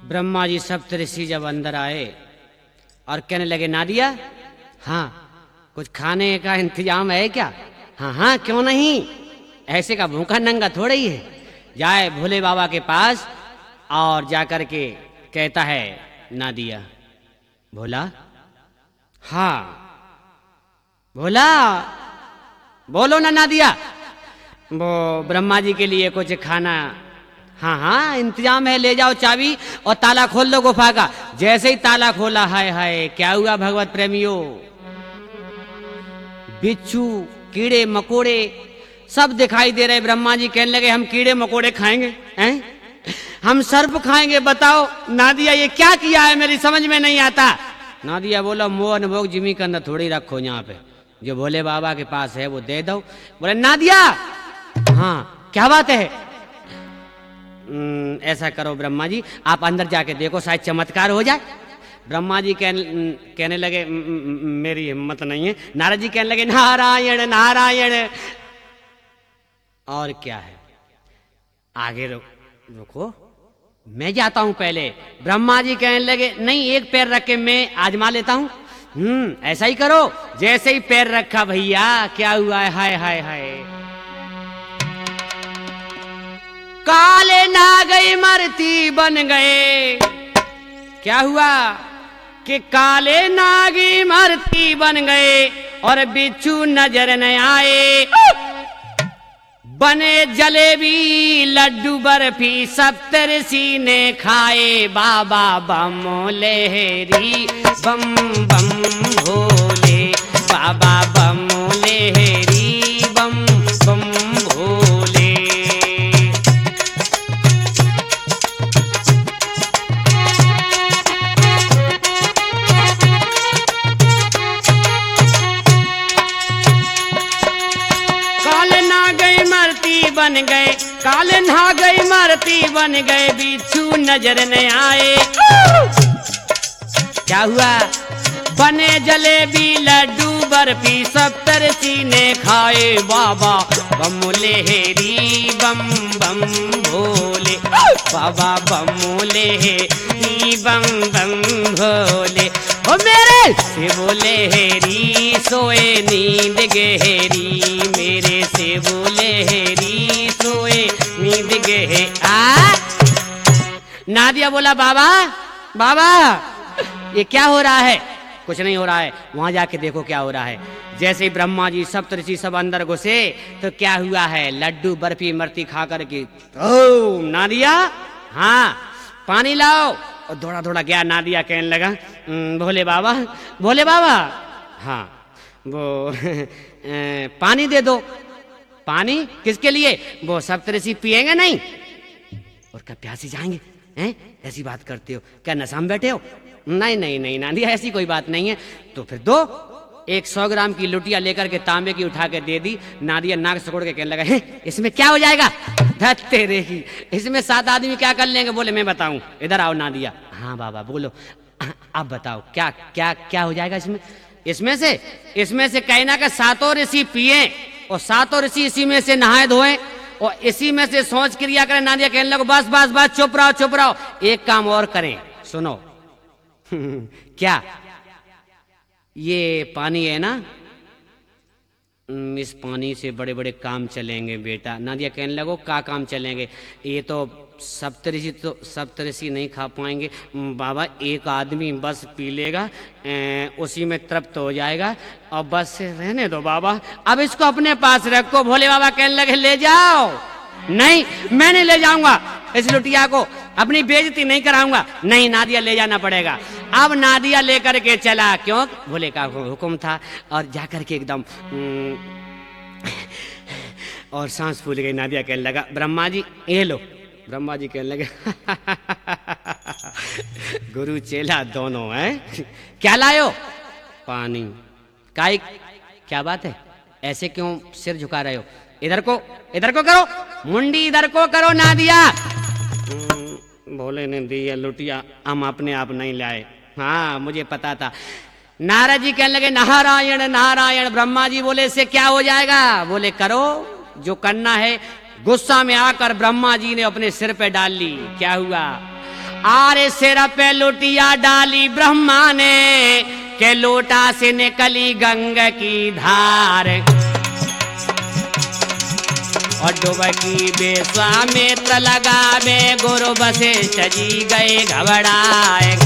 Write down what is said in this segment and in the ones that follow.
ब्रह्मा जी सप्तऋषि जब अंदर आए और कहने लगे, नादिया, हाँ कुछ खाने का इंतजाम है क्या? हाँ हाँ क्यों नहीं, ऐसे का भूखा नंगा थोड़ा ही है। जाए भोले बाबा के पास और जाकर के कहता है, नादिया। भोला, हाँ भोला बोलो ना नादिया। वो ब्रह्मा जी के लिए कुछ खाना, हाँ हाँ इंतजाम है, ले जाओ चाबी और ताला खोल दो गुफा का। जैसे ही ताला खोला, हाय हाय क्या हुआ भगवत प्रेमियों, बिच्छू कीड़े मकोड़े सब दिखाई दे रहे। ब्रह्मा जी कहने लगे, हम कीड़े मकोड़े खाएंगे हैं? हम सर्प खाएंगे? बताओ नादिया ये क्या किया है, मेरी समझ में नहीं आता। नादिया बोला, मोहन भोग जिमी के अंदर थोड़ी रखो, यहाँ पे जो भोले बाबा के पास है वो दे दो। बोले, नादिया हाँ क्या बात है? ऐसा करो ब्रह्मा जी, आप अंदर जाके देखो, शायद चमत्कार हो जाए। ब्रह्मा जी कहने लगे, मेरी हिम्मत नहीं है। नारद जी कहने लगे, नारायण नारायण। और क्या है, आगे रुको मैं जाता हूं पहले। ब्रह्मा जी कहने लगे, नहीं एक पैर रख के मैं आजमा लेता हूं। ऐसा ही करो। जैसे ही पैर रखा भैया, क्या हुआ है, हाय हाय हाय, काले नाग इमरती बन गए। क्या हुआ कि काले नाग इमरती बन गए और बिच्छू नजर न आए। बने जलेबी लड्डू बर्फी सप्तऋषि ने खाए। बाबा बम लहरी बम बम भोले, बाबा बम लहरी बम बम भोले। बन गए काले नाग इमरती बन गए, बिच्छू नजर न आए। क्या हुआ, बने जलेबी लड्डू बर्फी सप्तऋषि ने खाए। बाबा बम लहरी बम बम भोले, बाबा बम लहरी बम बम भोले। ओ मेरे से बोले हेरी सोए नींद गहरी, मेरे से बोले हेरी सोए नींद गहरी। नादिया बोला, बाबा बाबा ये क्या हो रहा है? कुछ नहीं हो रहा है, वहां जाके देखो क्या हो रहा है। जैसे ही ब्रह्मा जी सप्तऋषि सब अंदर घुसे तो क्या हुआ है, लड्डू बर्फी इमरती खा करके, ओ नादिया हाँ पानी लाओ। और थोड़ा थोड़ा गया। नादिया कहने लगा, भोले बाबा भोले बाबा हाँ वो पानी दे दो। पानी किसके लिए? वो सप्तऋषि पिएंगे नहीं और क्या प्यासी जाएंगे हैं? ऐसी बात करते हो, क्या नशा में बैठे हो? नहीं नहीं नहीं नादिया ऐसी कोई बात नहीं है। तो फिर दो। एक 100 ग्राम की लुटिया लेकर के तांबे की उठा के दे दी। नादिया नाक सकोड़ के कहने लगा, है इसमें क्या हो जाएगा? तेरे ही इसमें 7 आदमी क्या कर लेंगे? बोले मैं बताऊं, इधर आओ। नादिया, हाँ बाबा बोलो, आप बताओ क्या क्या क्या हो जाएगा इसमें? इसमें से कहना का 7 ऋषि पिए और 7 ऋषि इसी में से नहाए धोए और इसी में से सोच क्रिया करें। नादिया कहने लगो, बस बस बस चुप रहो चुप रहो, एक काम और करें, सुनो। क्या? ये पानी है ना, इस पानी से बड़े बड़े काम चलेंगे बेटा। नादिया कहने लगो, क्या काम चलेंगे? ये तो सप्तऋषि नहीं खा पाएंगे बाबा, एक आदमी बस पी लेगा, उसी में तृप्त हो जाएगा और बस रहने दो बाबा, अब इसको अपने पास रखो। भोले बाबा कहने लगे, ले जाओ। नहीं मैं नहीं ले जाऊंगा इस लुटिया को, अपनी बेइज्जती नहीं कराऊंगा। नहीं नादिया ले जाना पड़ेगा। अब नादिया लेकर के चला, क्यों? भोले का हुक्म था। और जाकर के एकदम और सांस फूल गई। नादिया कहने लगा, ब्रह्मा जी ये लो। ब्रह्मा जी कहने लगे, गुरु चेला दोनों हैं। क्या लायो? पानी। काई क्या बात है, ऐसे क्यों सिर झुका रहे हो? इधर को करो, मुंडी इधर को करो। नादिया भोले ने दी है लुटिया, हम अपने आप नहीं लाए। हाँ मुझे पता था। नारद जी कहने लगे, नारायण नारायण। ब्रह्मा जी बोले, इससे क्या हो जाएगा? बोले करो जो करना है। गुस्सा में आकर ब्रह्मा जी ने अपने सिर पे डाल ली। क्या हुआ? आरे सिर पे लुटिया डाली ब्रह्मा ने, के लोटा से निकली गंगा की धार, और डुबकी बेस्वामित्र लगावे, गुरु वशिष्ठ जी गए घबराए।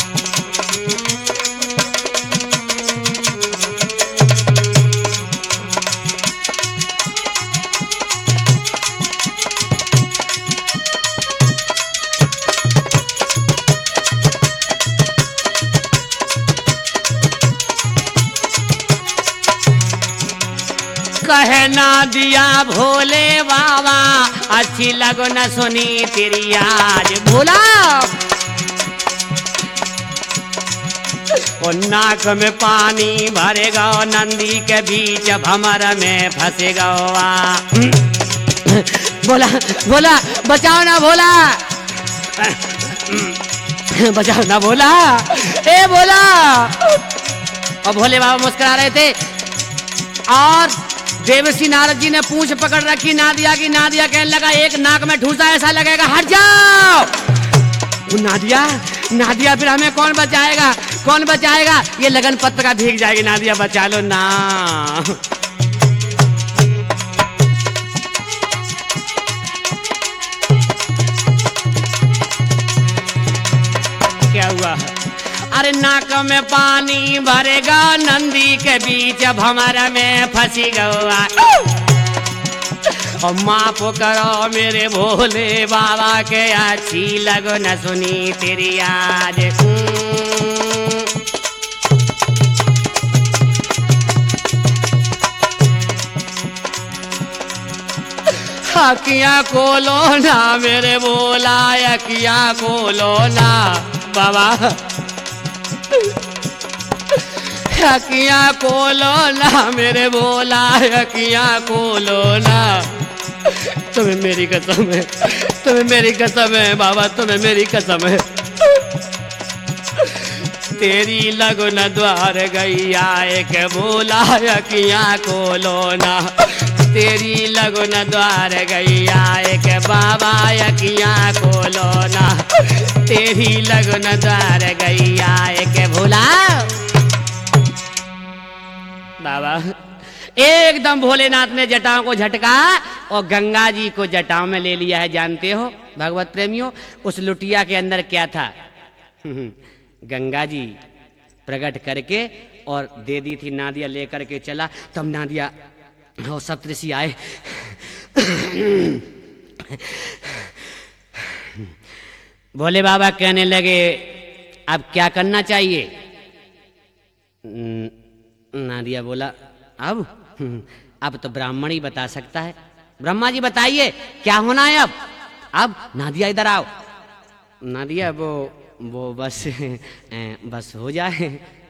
कहे ना दिया भोले बाबा, अच्छी लगो न सुनी तेरी आज भोला। और नाक में पानी भरेगा, नंदी के बीच भमर में फंसेगा। बोला बोला बचाओ ना भोला, बचाओ ना भोला, ए भोला। और भोले बाबा मुस्कुरा रहे थे, और देवर्षि नारद जी ने पूंछ पकड़ रखी नादिया की। नादिया कहने लगा, एक नाक में ठूसा ऐसा लगेगा, हट जाओ। वो नादिया नादिया फिर हमें कौन बचाएगा, कौन बचाएगा? ये लगन पत्र का भीग जाएगी, नादिया बचा लो ना। क्या हुआ? अरे नाक में पानी भरेगा, नंदी के बीच भंवर में फंसी गवा। और माफ करो मेरे भोले बाबा के, अच्छी लगो न सुनी तेरी आज। अखियाँ खोलो ना मेरे भोला, अखियाँ खोलो ना बाबा, अखियाँ खोलो ना मेरे भोला, अखियाँ खोलो ना। तुम्हें मेरी कसम है, तुम्हें मेरी कसम है बाबा, तुम्हें मेरी कसम है। तेरी लगन द्वार गैया, एक भोला अखियाँ खोलो ना। तेरी लगन द्वार गैया, एक बाबा अखियाँ खोलो ना। तेरी लगन द्वार गैया, एक भोला। बाबा एकदम भोलेनाथ ने जटाओं को झटका और गंगा जी को जटाओं में ले लिया है। जानते हो भगवत प्रेमियों, उस लुटिया के अंदर क्या था? गंगा जी प्रकट करके और दे दी थी। नादिया लेकर के चला, तब नादिया और सप्तऋषि आए। भोले बाबा कहने लगे, अब क्या करना चाहिए? नादिया बोला, अब तो ब्राह्मण ही बता सकता है। ब्रह्मा जी बताइए क्या होना है अब? अब नादिया इधर आओ। नादिया वो बस हो जाए।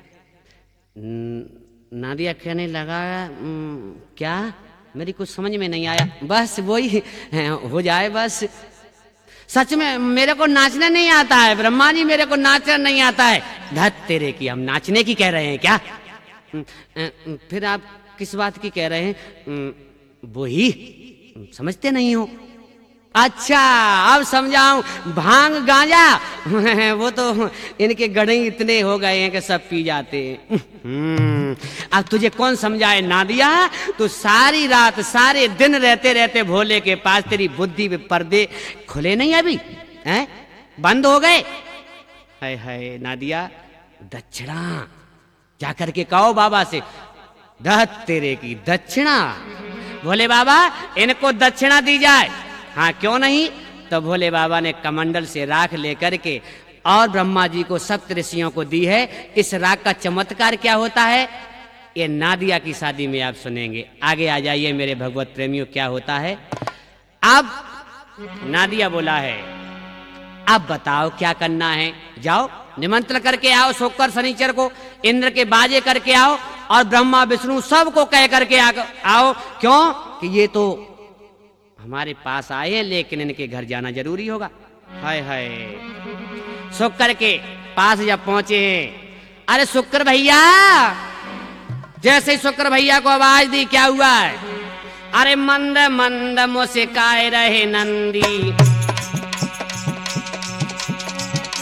नादिया कहने लगा, क्या? मेरी कुछ समझ में नहीं आया। बस वही हो जाए बस। सच में मेरे को नाचना नहीं आता है ब्रह्मा जी, मेरे को नाचना नहीं आता है। धत तेरे की, हम नाचने की कह रहे हैं क्या? फिर आप किस बात की कह रहे हैं? वो ही समझते नहीं हो? अच्छा अब समझाऊं। भांग गांजा वो तो इनके गड़े इतने हो गए हैं कि सब पी जाते हैं। अब तुझे कौन समझाए नादिया? तो सारी रात सारे दिन रहते रहते भोले के पास तेरी बुद्धि पे पर्दे खुले नहीं अभी हैं, बंद हो गए। हाय हाय नादिया, दक्षिणा जाकर के कहो बाबा से, धत तेरे की दक्षिणा। भोले बाबा इनको दक्षिणा दी जाए। हाँ क्यों नहीं? तो भोले बाबा ने कमंडल से राख लेकर के और ब्रह्मा जी को सप्त ऋषियों को दी है। इस राख का चमत्कार क्या होता है ये नादिया की शादी में आप सुनेंगे। आगे आ जाइए मेरे भगवत प्रेमियों, क्या होता है। अब नादिया बोला है, अब बताओ क्या करना है। जाओ निमंत्रण करके आओ, शुक्र शनिचर को इंद्र के बाजे करके आओ और ब्रह्मा विष्णु सबको कह करके आओ। क्यों कि ये तो हमारे पास आए हैं, लेकिन इनके घर जाना जरूरी होगा। हाय हाय, शुक्र के पास जब पहुंचे हैं, अरे शुक्र भैया, जैसे ही शुक्र भैया को आवाज दी, क्या हुआ है? अरे मंद मंद मुस्काए रहे नंदी,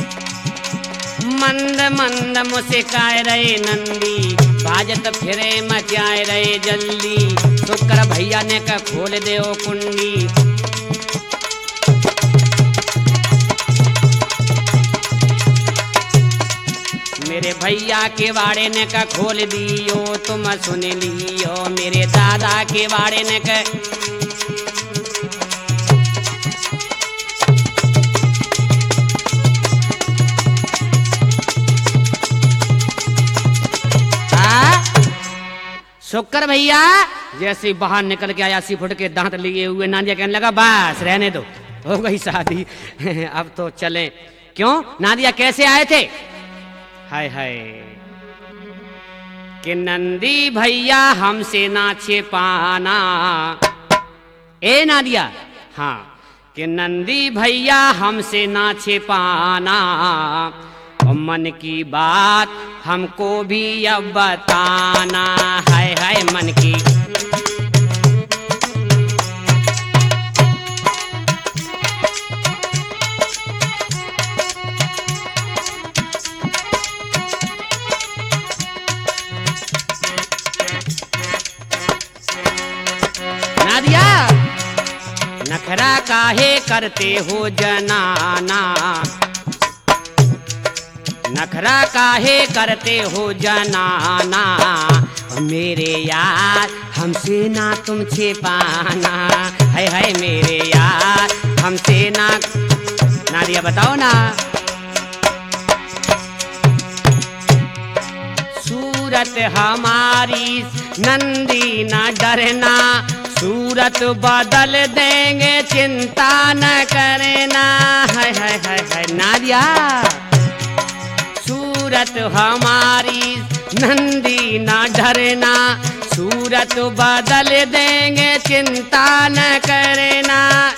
मंद मंद मुस्काए रहे नंदी, बाजत फिरे मचाए रहे जल्दी। शुक्र भैया ने का खोल दे ओ कुंडी, मेरे भैया के बाड़े ने का खोल दियो, तुम सुन लियो मेरे दादा के बाड़े ने का। शुक्र भैया जैसे बाहर निकल के आया, 80 फुट के दांत लिए हुए, नादिया कहने लगा बस रहने दो, हो गई शादी अब तो चलें। क्यों नादिया कैसे आए थे? हाय हाय कि नंदी भैया हमसे ना छिपाना, ए नादिया, हाँ कि नंदी भैया हमसे ना छिपाना, और मन की बात हमको भी अब बताना। हाय हाय मन की नादिया, नखरा काहे करते हो जनाना, नखरा काहे करते हो जनाना, मेरे यार हमसे ना तुम छिपाना। हाय हाय मेरे यार हमसे ना, नादिया बताओ ना। सूरत हमारी नंदी ना डरना, सूरत बदल देंगे चिंता न करना। हाय हाय हाय हाय नादिया, सूरत हमारी नंदी ना डरना, सूरत बदल देंगे चिंता न करना।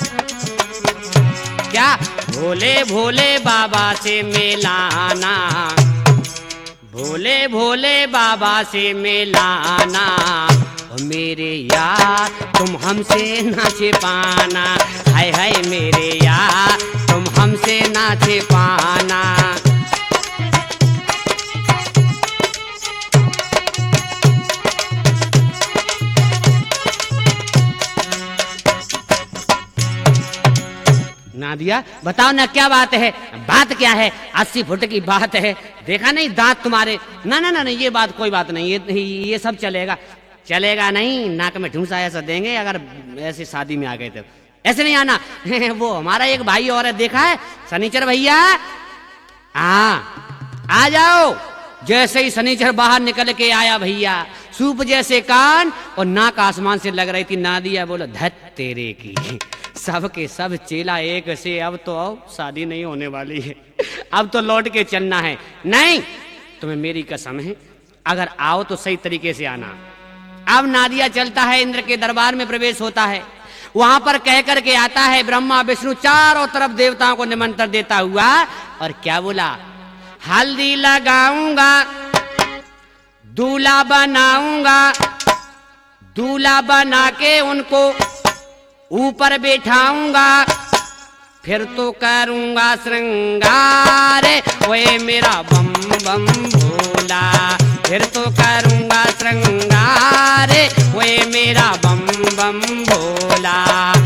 क्या भोले भोले बाबा से मिलाना, भोले भोले बाबा से मिलाना, मेरे यार तुम हमसे ना छिपाना। हाय हाय मेरे यार तुम हमसे ना छिपाना। नादिया बताओ ना क्या बात है? बात क्या है? 80 फुट की बात है, देखा नहीं दांत तुम्हारे? ना ना ना ना ये बात कोई बात नहीं, ये सब चलेगा। चलेगा नहीं, नाक में ठूंसा ऐसा देंगे अगर ऐसे शादी में आ गए तो। ऐसे नहीं आना वो हमारा एक भाई और है, देखा है शनिचर भैया, हाँ आ जाओ। जैसे ही शनिचर बाहर निकल के आया भैया, सूप जैसे कान और नाक आसमान से लग रही थी। नादिया बोलो धत तेरे की, सबके सब चेला एक से, अब तो आओ शादी नहीं होने वाली है, अब तो लौट के चलना है। नहीं तुम्हें मेरी कसम है, अगर आओ तो सही तरीके से आना। अब नादिया चलता है, इंद्र के दरबार में प्रवेश होता है, वहां पर कह करके आता है ब्रह्मा विष्णु चारों तरफ देवताओं को निमंत्रण देता हुआ, और क्या बोला? हल्दी लगाऊंगा, दूल्हा बनाऊंगा, दूल्हा बना के उनको ऊपर बैठाऊंगा, फिर तो करूंगा श्रृंगार, ओए मेरा बम बम भोला, फिर तो करूंगा श्रृंगार, ओए मेरा बम बम भोला।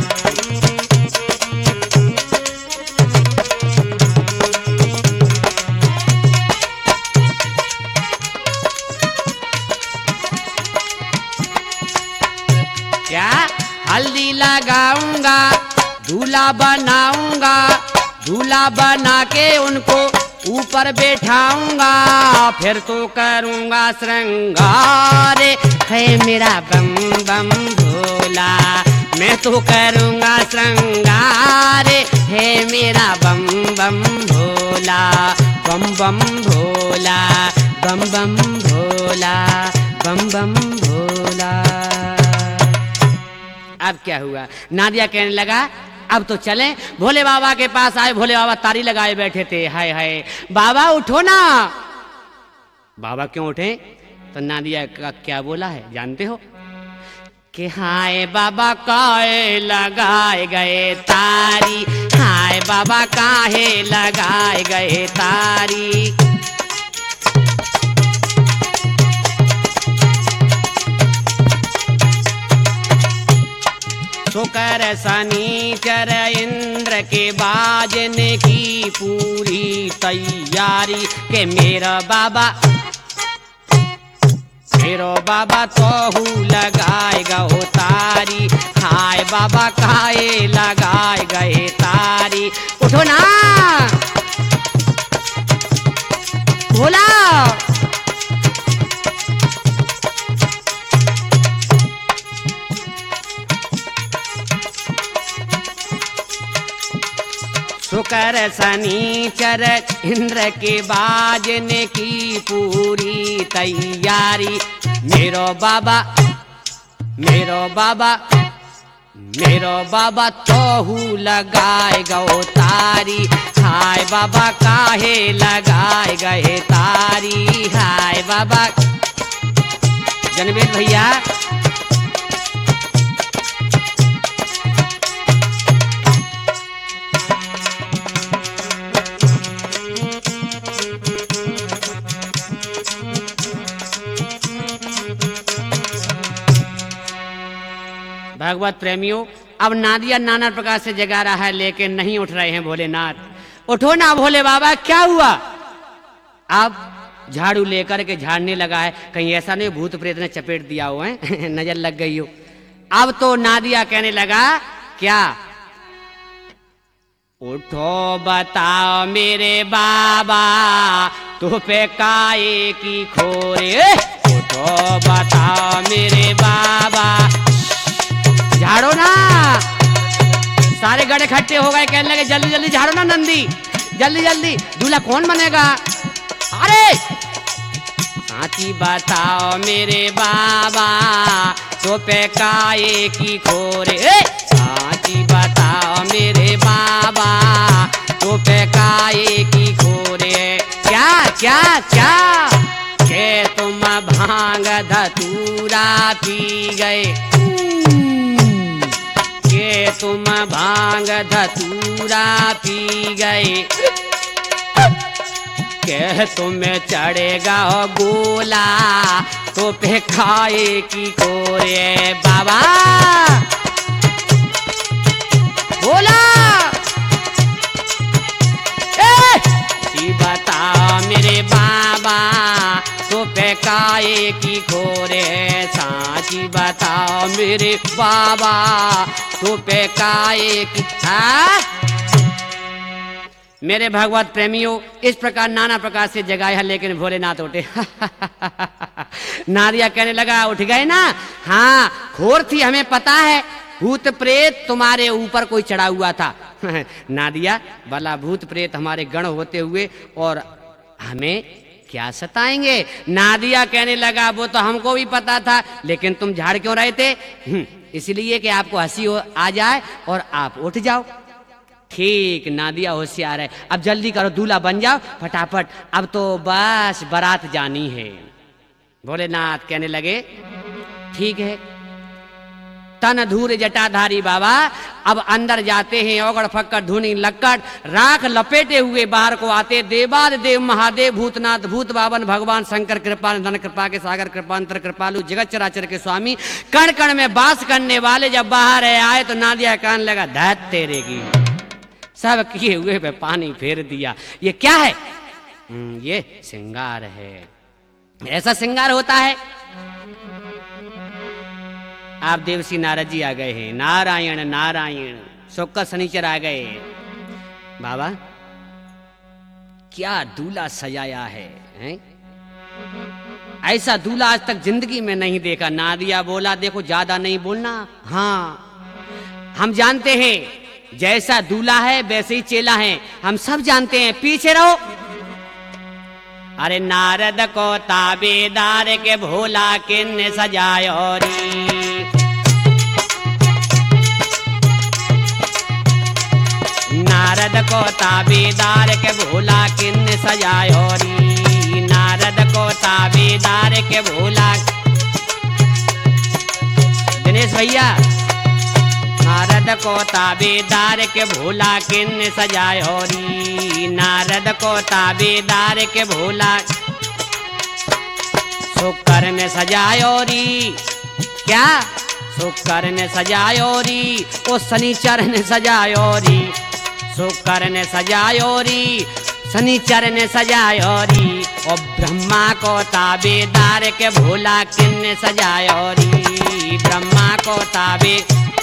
क्या? हल्दी लगाऊंगा, दूल्हा बनाऊंगा, दूल्हा बना के उनको ऊपर बैठाऊंगा, फिर तो करूंगा श्रृंगार, है मेरा बम बम भोला, मैं तो करूंगा श्रृंगार, है मेरा बम बम भोला, बम बम भोला, बम बम भोला, बम बम भोला। अब क्या हुआ? नादिया कहने लगा अब तो चलें। भोले बाबा के पास आए, भोले बाबा तारी लगाए बैठे थे। हाय हाय बाबा उठो ना। बाबा क्यों उठे? तो नादिया का क्या बोला है जानते हो? कि हाय बाबा काहे लगाए गए तारी, हाय बाबा काहे लगाए गए तारी। शुकर शनिचर इंद्र के बाजने की पूरी तैयारी के मेरा बाबा तोहू लगाएगा हो तारी। हाय बाबा काहे लगाए गए तारी। उठो ना भोला। शुकर शनिचर इंद्र के बाजने की पूरी तैयारी। मेरो बाबा तोहू लगाए गो तारी। हाय बाबा काहे लगाए गए तारी। हाय बाबा जनवेद भैया भगवत प्रेमियों, अब नादिया नाना प्रकार से जगा रहा है लेकिन नहीं उठ रहे हैं भोलेनाथ। उठो ना भोले बाबा, क्या हुआ? अब झाड़ू लेकर के झाड़ने लगा है, कहीं ऐसा नहीं भूत प्रेत ने चपेट दिया हो है नजर लग गई हो। अब तो नादिया कहने लगा क्या? उठो बताओ मेरे बाबा तो पे काए की खोरे। उठो बताओ मेरे बाबा, झाड़ो ना। सारे गड़े इकट्ठे हो गए, कहने लगे जल्दी जल्दी झाड़ो ना नंदी, जल्दी जल्दी, दूल्हा कौन बनेगा? अरे साची बताओ मेरे बाबा तो पे काए की खोरे। साची बताओ मेरे बाबा तो पे काए की खोरे। क्या क्या क्या के तुम भांग धतूरा पी गए, के तुम भांग धतूरा पी गए, के तुम्हें चढ़ेगा हो गोला तो पे खाए की कोरे। बाबा बोला बता मेरे बाबा तो पे काए की खोरे। साची बताओ मेरे बाबा तो पे काए की। मेरे भगवत प्रेमियों, इस प्रकार नाना प्रकार से जगाए है लेकिन भोलेनाथ उठे। नादिया कहने लगा उठ गए ना? हाँ घोर थी, हमें पता है भूत प्रेत तुम्हारे ऊपर कोई चढ़ा हुआ था। नादिया भला भूत प्रेत हमारे गण होते हुए और हमें क्या सताएंगे? नादिया कहने लगा वो तो हमको भी पता था लेकिन तुम झाड़ क्यों रहे थे? इसलिए कि आपको हंसी आ जाए और आप उठ जाओ। ठीक, नादिया होशियार है। अब जल्दी करो, दूल्हा बन जाओ फटाफट, अब तो बस बारात जानी है। भोलेनाथ कहने लगे ठीक है। तन धूर जटाधारी बाबा अब अंदर जाते हैं, औगड़ फक्कर धुनी लक्कड़ राख लपेटे हुए बाहर को आते। देवाद देव महादेव भूतनाथ भूत बावन भगवान शंकर कृपा धन कृपा के सागर कृपांतर कृपालु जगत चराचर के स्वामी कण कण में वास करने वाले जब बाहर आए तो नादिया कान लगा धत तेरे की। सब किए हुए पे पानी फेर दिया। ये क्या है? ये श्रृंगार है। ऐसा श्रृंगार होता है। आप देवसी नारद जी आ गए हैं। नारायण नारायण। शुक्र शनिचर आ गए। बाबा क्या दूल्हा सजाया है? ऐसा दूल्हा आज तक जिंदगी में नहीं देखा। नादिया बोला देखो ज्यादा नहीं बोलना। हाँ हम जानते हैं जैसा दूल्हा है वैसे ही चेला है, हम सब जानते हैं। पीछे रहो। अरे नारद को ताबेदार के भोला किन्ने सजायो री। नारद को ताबेदार के भोला किन्ने सजायो री। नारद को ताबेदार के भोला। दिनेश भैया, नारद को ताबेदार के भोला किन्ने सजायो री। नारद को ताबेदार के भोला शुक्र ने सजायो री। क्या? शुक्र ने सजायो री, ओ शनिचर ने सजायो री, शुक्र ने सजायो री, शनिचर ने सजायो री, और ब्रह्मा को ताबेदार के भोला किन्ने सजायो री, ब्रह्मा को ताबे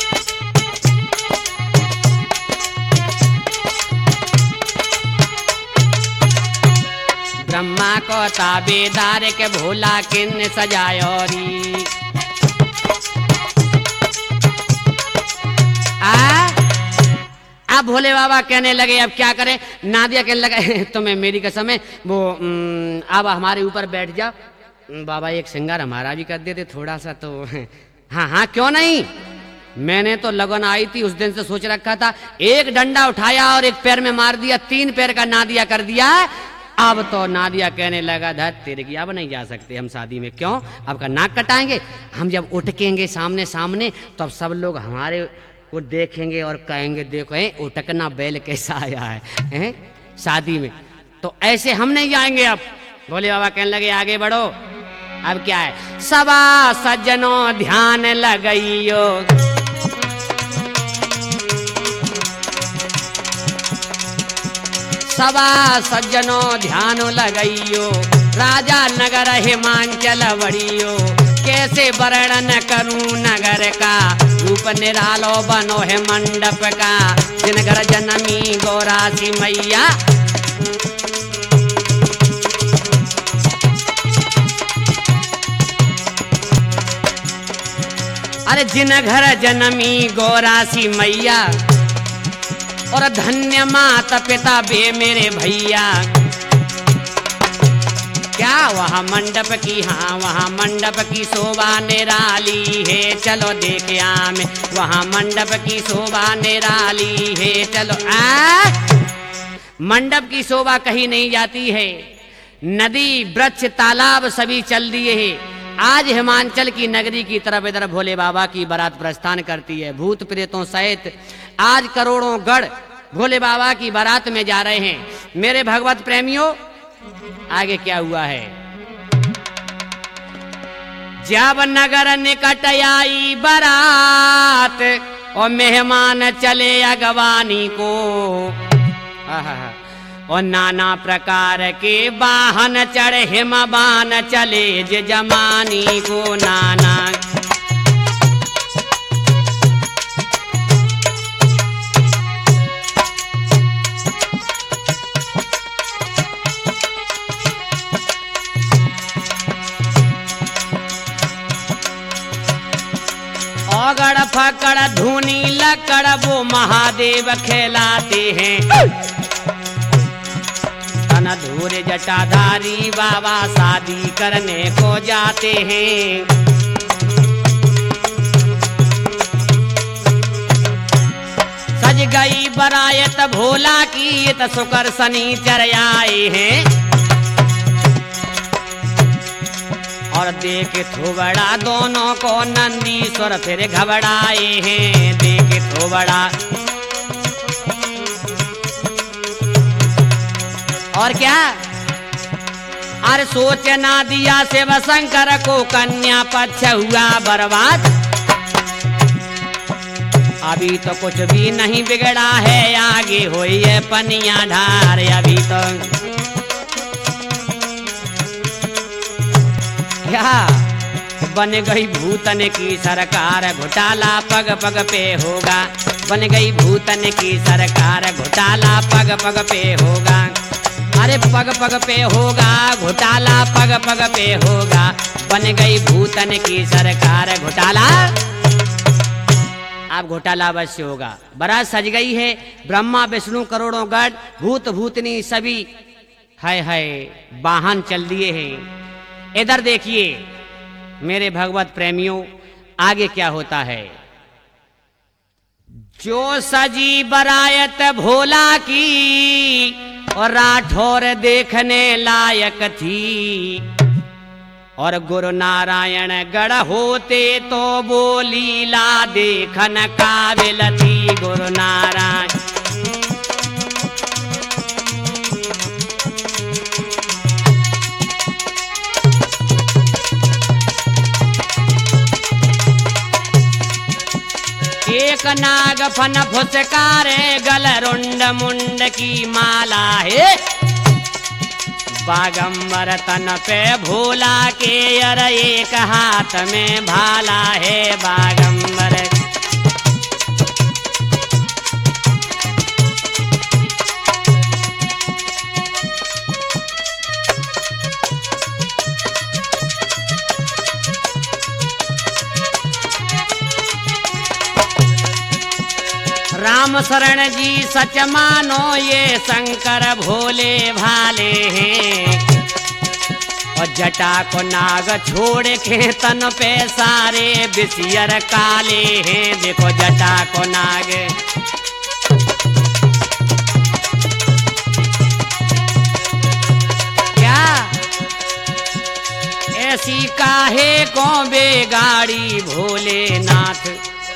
ब्रह्मा को ताबेदार के भोला किन्ने सजायो री। अब भोले बाबा कहने लगे अब क्या करें, नादिया कहने लगे तुम्हें मेरी कसम है वो अब हमारे ऊपर बैठ जा बाबा, एक श्रृंगार हमारा भी कर देते थोड़ा सा तो। हाँ हाँ क्यों नहीं, मैंने तो लगन आई थी उस दिन से सोच रखा था, एक डंडा उठाया और एक पैर में मार दिया, 3 पैर का नादिया कर दिया। अब तो नादिया कहने लगा धत तेरे की, अब नहीं जा सकते हम शादी में, क्यों अब का नाक कटाएंगे, हम जब उठकेंगे सामने सामने तो अब सब लोग हमारे को देखेंगे और कहेंगे देखो उठकना बैल कैसा आया है शादी में, तो ऐसे हम नहीं जाएंगे। अब भोले बाबा कहने लगे आगे बढ़ो। अब क्या है, सबा सज्जनों ध्यान लगइयो, सबा सज्जनों ध्यान लगइयो, राजा नगर हिमांचल बड़ियो, कैसे वर्णन करूं नगर का, रूप निरालो बनो है मंडप का, जिन घर जनमी गौरासी मैया, अरे जिन घर जनमी गौरासी मैया, और धन्य माता पिता बे मेरे भैया, क्या वहाँ मंडप की, हाँ वहाँ मंडप की शोभा निराली है, चलो देखे आमे वहाँ मंडप की शोभा निराली है, चलो मंडप की शोभा कहीं नहीं जाती है, नदी वृक्ष तालाब सभी चल दिए हैं। आज हिमांचल की नगरी की तरफ इधर भोले बाबा की बारात प्रस्थान करती है, भूत प्रेतों सहित आज करोड़ों गढ़ भोले बाबा की बारात में जा रहे हैं। मेरे भगवत प्रेमियों आगे क्या हुआ है, जब नगर निकट आई बारात और मेहमान चले अगवानी को, और नाना प्रकार के वाहन चढ़े हिमबान चले जमानी को, नाना अगड़ फकड़ धुनी लकड़ वो महादेव खेलाते हैं, अनधूरे जटाधारी बाबा शादी करने को जाते हैं। सज गई बरायत भोला की त शुक्र शनिचर आए हैं, और देख थोबड़ा दोनों को नंदीश्वर फिर घबराए हैं, देख थोबड़ा और क्या, अरे सोचना दिया शिव शंकर को कन्या पक्ष हुआ बर्बाद, अभी तो कुछ भी नहीं बिगड़ा है, आगे हुई है पनिया ढार, अभी तो क्या बन गई भूतन की सरकार, घोटाला पग पग पे होगा, बन गई भूतन की सरकार, घोटाला पग पग पे होगा, अरे पग पग पे होगा घोटाला, पग पग पे होगा, बन गई भूतन की सरकार, घोटाला अब घोटाला अवश्य होगा। बारात सज गई है, ब्रह्मा विष्णु करोड़ों गढ़ भूत भूतनी सभी है वाहन चल दिए हैं। इधर देखिए मेरे भगवत प्रेमियों आगे क्या होता है, जो सजी बरायत भोला की और राठौर देखने लायक थी, और गुरु नारायण गढ़ होते तो वो लीला देखन काबिल थी, गुरु नारायण एक नाग फन फुसकारे गल रुंड मुंड की माला है बागंबर तन पे भोला के अर एक हाथ में भाला है बागंबर। राम शरण जी सच मानो ये शंकर भोले भाले हैं और जटा को नाग छोड़ के तन पे सारे बिसियर काले हैं। देखो जटा को नाग क्या ऐसी काहे को बेगाड़ी भोलेनाथ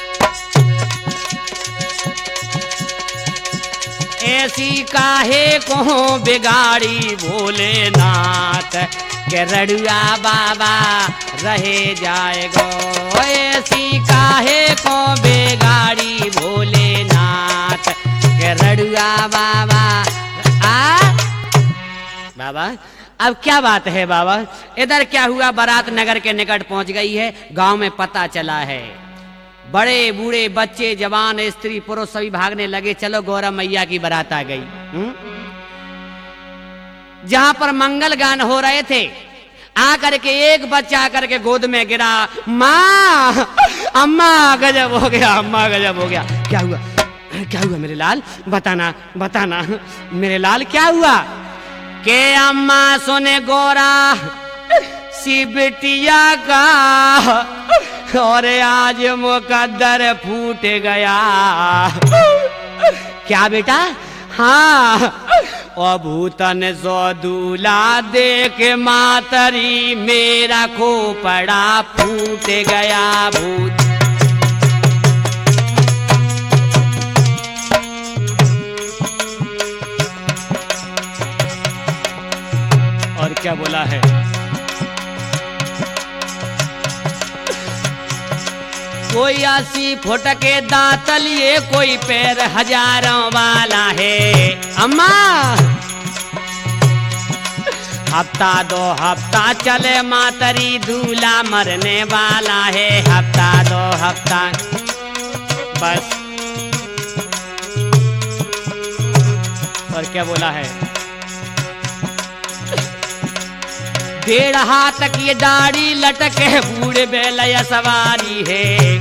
ऐसी काहे को बिगाड़ी भोलेनाथ के रड़ुआ बाबा रहे जाएगो। ऐसी काहे को बिगाड़ी भोलेनाथ के रड़ुआ बाबा बाबा अब क्या बात है बाबा? इधर क्या हुआ? बारात नगर के निकट पहुंच गई है। गांव में पता चला है बड़े बूढ़े बच्चे जवान स्त्री पुरुष सभी भागने लगे। चलो गौरा मैया की बारात आ गई। जहां पर मंगल गान हो रहे थे आकर के एक बच्चा आकर के गोद में गिरा। माँ अम्मा गजब हो गया, अम्मा गजब हो गया। क्या हुआ? क्या हुआ मेरे लाल? बताना बताना मेरे लाल क्या हुआ? के अम्मा सुने गौरा सी बिटिया का और आज मुकद्दर फूट गया। क्या बेटा? हाँ ओ भूतन सो दूला देख मातरी मेरा खोपड़ा फूट गया। भूत और क्या बोला है? कोई 80 फुट के दांत लिए कोई पैर हजारों वाला है। अम्मा हफ्ता 2 हफ्ता चले मातरी दूल्हा मरने वाला है। हफ्ता 2 हफ्ता बस। और क्या बोला है? 1.5 हाथ की दाढ़ी लटके बूढ़े बैलया सवारी है।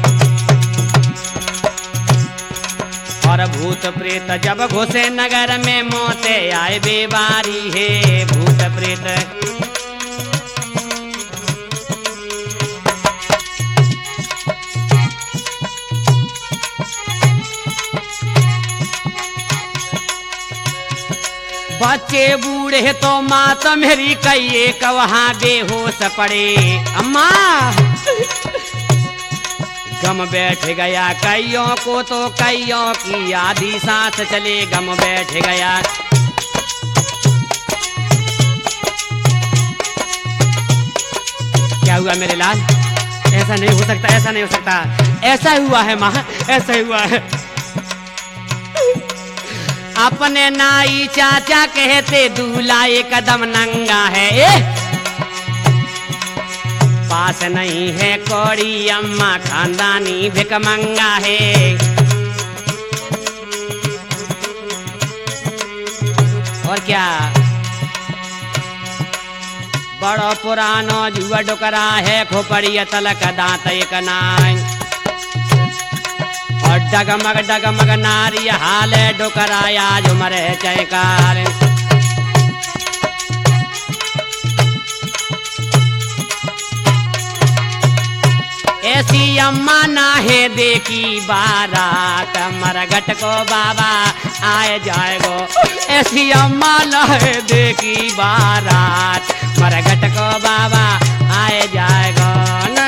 और भूत प्रेत जब घुसे नगर में मौते आए बेवारी है। भूत प्रेत बच्चे बूढ़े तो मात मेरी कई एक वहां बेहोश पड़े। अम्मा गम बैठ गया कईयों को तो कईयों की आधी सांस चले। गम बैठ गया। क्या हुआ मेरे लाल? ऐसा नहीं हो सकता, ऐसा नहीं हो सकता। ऐसा हुआ है माँ, ऐसा हुआ है। अपने नाई चाचा कहते दूल्हा एक कदम नंगा है। पास नहीं है कौड़ी अम्मा खानदानी भिकमंगा है। और क्या बड़ो पुरानो जुआ डुकरा है। खोपड़िया तलक दांत एक नाई और डगमग नारी हाल डुकराया झुमर है चयकार। ऐसी अम्मा नाहे देखी बारात मरघट को बाबा आए जाएगो। ऐसी अम्मा नाहे देखी बारात मरघट को बाबा आए जाएगो।